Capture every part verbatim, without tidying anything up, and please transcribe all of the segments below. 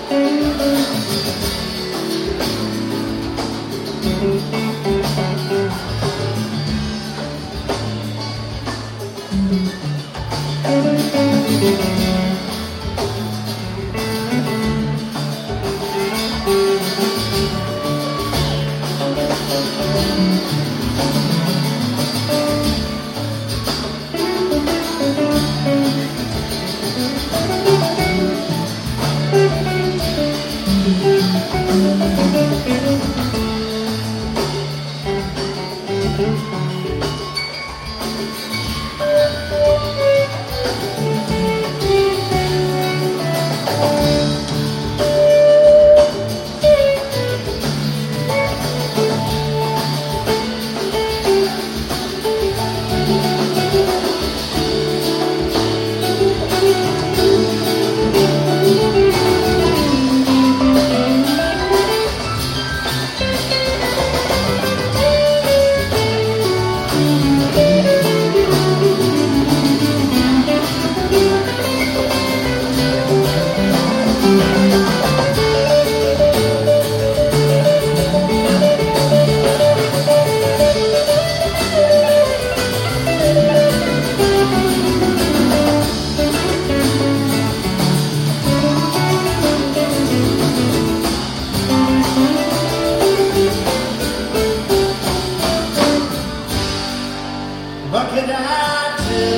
What can I do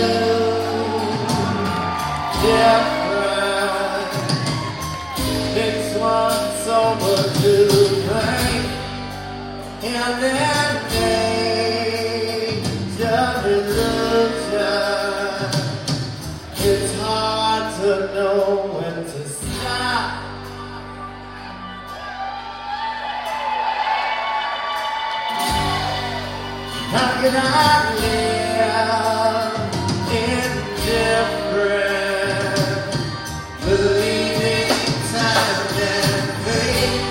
different? This one's over to drink, and then just illusion. It's hard to know when to stop. How can I live indifferent, believing time and fate,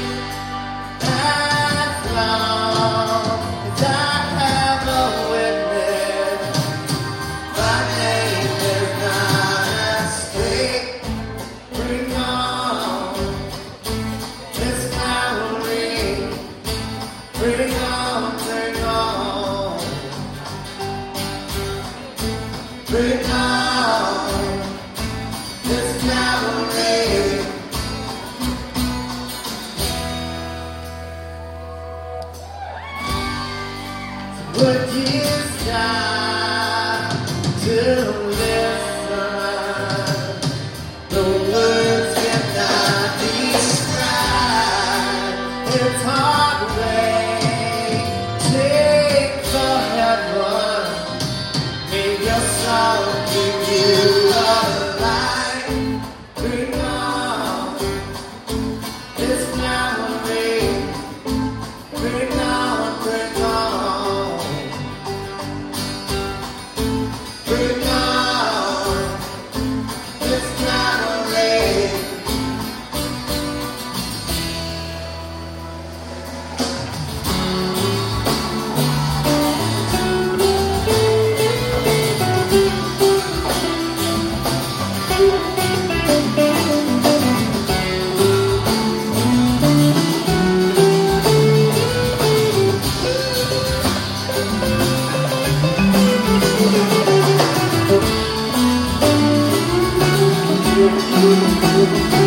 as long as I have a witness, my name is not at stake. Bring on this cavalry, bring on, bring on. Bring on this cavalry. Would you stop to listen? The words cannot describe. It's hard to wait. Take the heaven. Make your soul give you a light. Bring on this memory. Bring on, bring on. Bring on this memory. Thank you.